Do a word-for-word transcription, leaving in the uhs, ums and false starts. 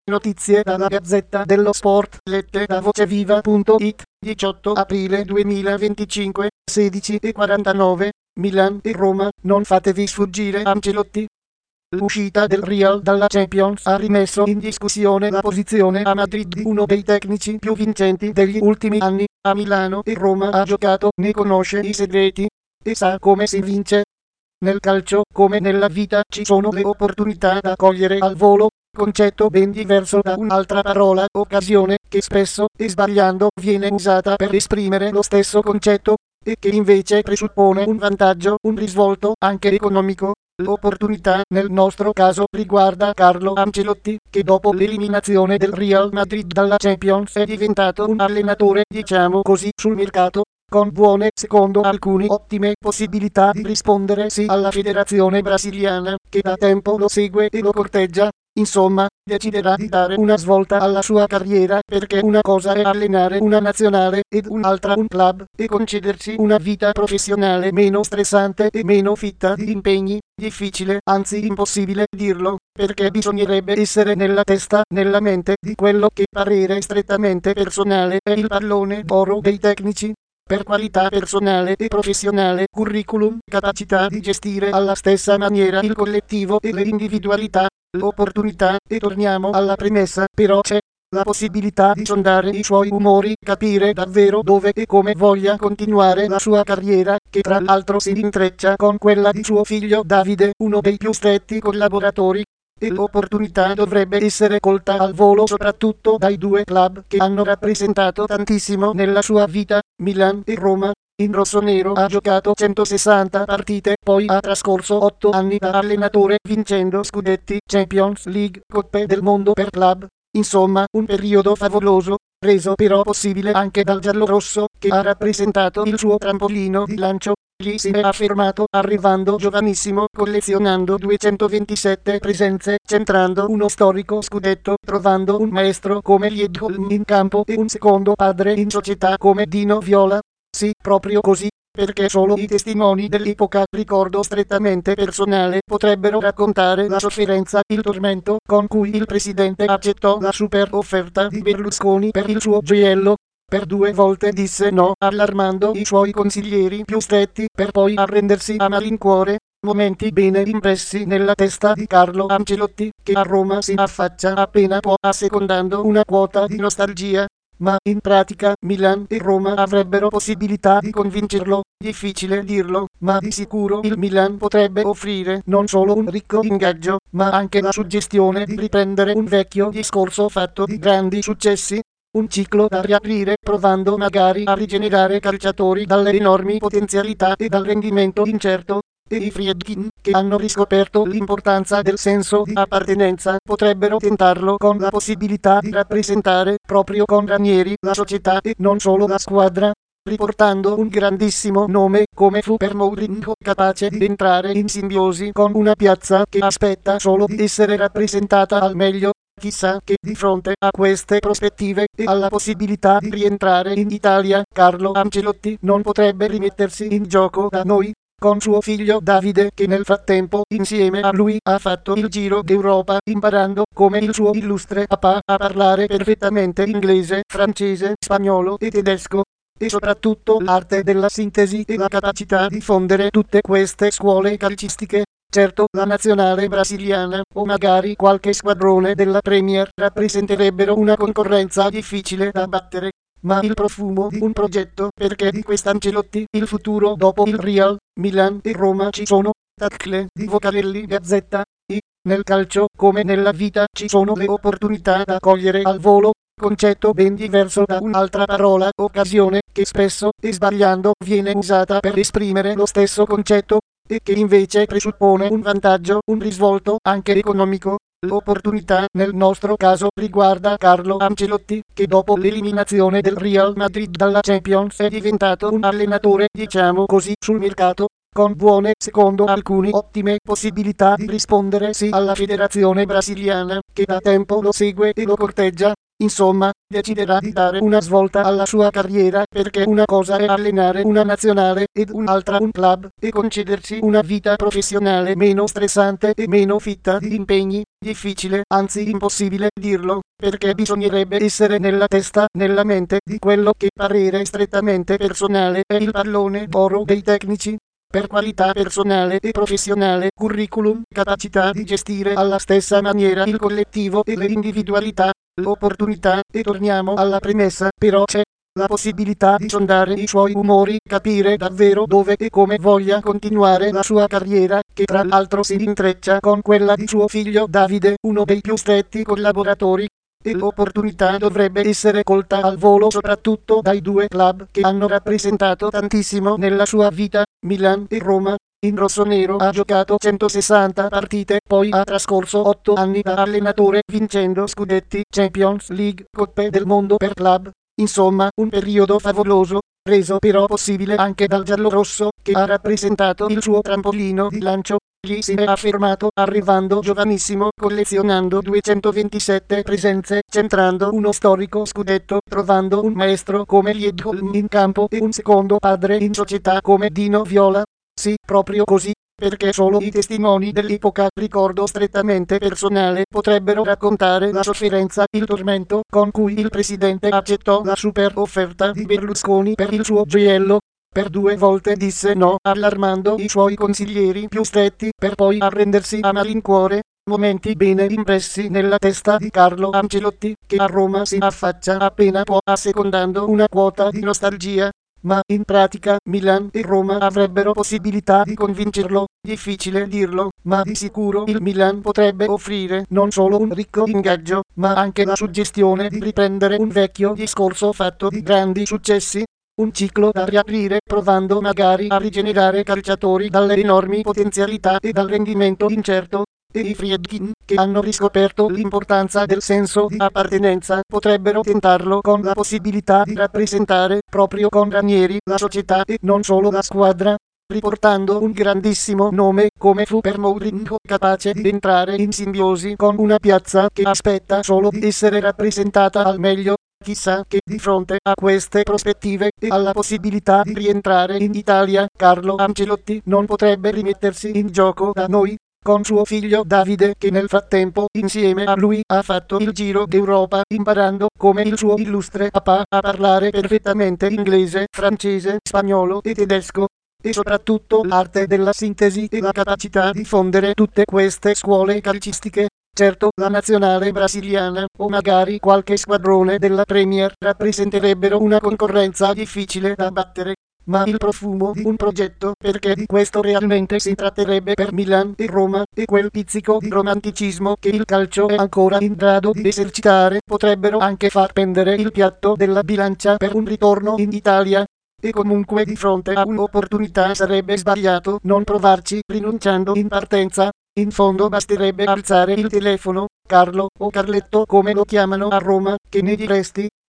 Notizie dalla Gazzetta dello Sport, lette da voceviva punto it, diciotto aprile duemilaventicinque, sedici e quarantanove, Milan e Roma, non fatevi sfuggire Ancelotti. L'uscita del Real dalla Champions ha rimesso in discussione la posizione a Madrid di uno dei tecnici più vincenti degli ultimi anni. A Milano e Roma ha giocato, ne conosce i segreti e sa come si vince. Nel calcio, come nella vita, ci sono le opportunità da cogliere al volo, concetto ben diverso da un'altra parola, occasione, che spesso, e sbagliando, viene usata per esprimere lo stesso concetto, e che invece presuppone un vantaggio, un risvolto, anche economico. L'opportunità, nel nostro caso, riguarda Carlo Ancelotti, che dopo l'eliminazione del Real Madrid dalla Champions è diventato un allenatore, diciamo così, sul mercato, con buone, secondo alcuni, ottime possibilità di rispondere sì alla federazione brasiliana, che da tempo lo segue e lo corteggia. Insomma, deciderà di dare una svolta alla sua carriera, perché una cosa è allenare una nazionale ed un'altra un club, e concedersi una vita professionale meno stressante e meno fitta di impegni. Difficile, anzi impossibile dirlo, perché bisognerebbe essere nella testa, nella mente di quello che, parere strettamente personale, è il pallone d'oro dei tecnici. Per qualità personale e professionale, curriculum, capacità di gestire alla stessa maniera il collettivo e le individualità, l'opportunità, e torniamo alla premessa, però c'è la possibilità di sondare i suoi umori, capire davvero dove e come voglia continuare la sua carriera, che tra l'altro si intreccia con quella di suo figlio Davide, uno dei più stretti collaboratori. E l'opportunità dovrebbe essere colta al volo soprattutto dai due club che hanno rappresentato tantissimo nella sua vita, Milan e Roma. In rossonero ha giocato centosessanta partite, poi ha trascorso otto anni da allenatore vincendo scudetti, Champions League, Coppe del Mondo per club. Insomma, un periodo favoloso, reso però possibile anche dal giallorosso, che ha rappresentato il suo trampolino di lancio. Lì si è affermato, arrivando giovanissimo, collezionando duecentoventisette presenze, centrando uno storico scudetto, trovando un maestro come Liedholm in campo e un secondo padre in società come Dino Viola. Sì, proprio così, perché solo i testimoni dell'epoca, ricordo strettamente personale, potrebbero raccontare la sofferenza, il tormento con cui il presidente accettò la super offerta di Berlusconi per il suo gioiello. Per due volte disse no, allarmando i suoi consiglieri più stretti, per poi arrendersi a malincuore. Momenti bene impressi nella testa di Carlo Ancelotti, che a Roma si affaccia appena può, assecondando una quota di nostalgia. Ma in pratica Milan e Roma avrebbero possibilità di convincerlo. Difficile dirlo, ma di sicuro il Milan potrebbe offrire non solo un ricco ingaggio, ma anche la suggestione di riprendere un vecchio discorso fatto di grandi successi. Un ciclo da riaprire, provando magari a rigenerare calciatori dalle enormi potenzialità e dal rendimento incerto. E i Friedkin, che hanno riscoperto l'importanza del senso di appartenenza, potrebbero tentarlo con la possibilità di rappresentare, proprio con Ranieri, la società e non solo la squadra, riportando un grandissimo nome, come fu per Mourinho, capace di entrare in simbiosi con una piazza che aspetta solo di essere rappresentata al meglio. Chissà che di fronte a queste prospettive e alla possibilità di rientrare in Italia, Carlo Ancelotti non potrebbe rimettersi in gioco da noi, con suo figlio Davide, che nel frattempo insieme a lui ha fatto il giro d'Europa, imparando, come il suo illustre papà, a parlare perfettamente inglese, francese, spagnolo e tedesco. E soprattutto l'arte della sintesi e la capacità di fondere tutte queste scuole calcistiche. Certo, la nazionale brasiliana, o magari qualche squadrone della Premier, rappresenterebbero una concorrenza difficile da battere. Ma il profumo di un progetto, perché di quest'Ancelotti, il futuro dopo il Real, Milan e Roma ci sono. Tacle di Vocarelli Gazzetta. I, nel calcio, come nella vita, ci sono le opportunità da cogliere al volo, concetto ben diverso da un'altra parola, occasione, che spesso, e sbagliando, viene usata per esprimere lo stesso concetto, e che invece presuppone un vantaggio, un risvolto, anche economico. L'opportunità, nel nostro caso, riguarda Carlo Ancelotti, che dopo l'eliminazione del Real Madrid dalla Champions è diventato un allenatore, diciamo così, sul mercato, con buone, secondo alcuni, ottime possibilità di rispondere sì alla federazione brasiliana, che da tempo lo segue e lo corteggia. Insomma, deciderà di dare una svolta alla sua carriera, perché una cosa è allenare una nazionale ed un'altra un club, e concedersi una vita professionale meno stressante e meno fitta di impegni. difficile, anzi impossibile dirlo, perché bisognerebbe essere nella testa, nella mente di quello che parere strettamente personale è il pallone d'oro dei tecnici. Per qualità personale e professionale, curriculum, capacità di gestire alla stessa maniera il collettivo e le individualità, l'opportunità, e torniamo alla premessa, però c'è la possibilità di sondare i suoi umori, capire davvero dove e come voglia continuare la sua carriera, che tra l'altro si intreccia con quella di suo figlio Davide, uno dei più stretti collaboratori. E l'opportunità dovrebbe essere colta al volo soprattutto dai due club che hanno rappresentato tantissimo nella sua vita, Milan e Roma. In rossonero ha giocato centosessanta partite, poi ha trascorso otto anni da allenatore vincendo scudetti, Champions League, Coppe del Mondo per club. Insomma, un periodo favoloso, reso però possibile anche dal giallorosso, che ha rappresentato il suo trampolino di lancio. Gli si è affermato arrivando giovanissimo, collezionando duecentoventisette presenze, centrando uno storico scudetto, trovando un maestro come Liedholm in campo e un secondo padre in società come Dino Viola. Sì, proprio così, perché solo i testimoni dell'epoca, ricordo strettamente personale, potrebbero raccontare la sofferenza, il tormento con cui il presidente accettò la super offerta di Berlusconi per il suo gioiello. Per due volte disse no, allarmando i suoi consiglieri più stretti, per poi arrendersi a malincuore. Momenti bene impressi nella testa di Carlo Ancelotti, che a Roma si affaccia appena può, assecondando una quota di nostalgia. Ma in pratica Milan e Roma avrebbero possibilità di convincerlo. Difficile dirlo, ma di sicuro il Milan potrebbe offrire non solo un ricco ingaggio, ma anche la suggestione di riprendere un vecchio discorso fatto di grandi successi. Un ciclo da riaprire, provando magari a rigenerare calciatori dalle enormi potenzialità e dal rendimento incerto. E i Friedkin, che hanno riscoperto l'importanza del senso di appartenenza, potrebbero tentarlo con la possibilità di rappresentare, proprio con Ranieri, la società e non solo la squadra, riportando un grandissimo nome come fu per Mourinho, capace di entrare in simbiosi con una piazza che aspetta solo di essere rappresentata al meglio. Chissà che di fronte a queste prospettive e alla possibilità di rientrare in Italia, Carlo Ancelotti non potrebbe rimettersi in gioco da noi, con suo figlio Davide, che nel frattempo insieme a lui ha fatto il giro d'Europa, imparando come il suo illustre papà a parlare perfettamente inglese, francese, spagnolo e tedesco. E soprattutto l'arte della sintesi e la capacità di fondere tutte queste scuole calcistiche. Certo, la nazionale brasiliana, o magari qualche squadrone della Premier, rappresenterebbero una concorrenza difficile da battere. Ma il profumo di un progetto, perché di questo realmente si tratterebbe per Milan e Roma, e quel pizzico di romanticismo che il calcio è ancora in grado di esercitare, potrebbero anche far pendere il piatto della bilancia per un ritorno in Italia. E comunque di fronte a un'opportunità sarebbe sbagliato non provarci, rinunciando in partenza. In fondo basterebbe alzare il telefono, Carlo o Carletto come lo chiamano a Roma, che ne diresti?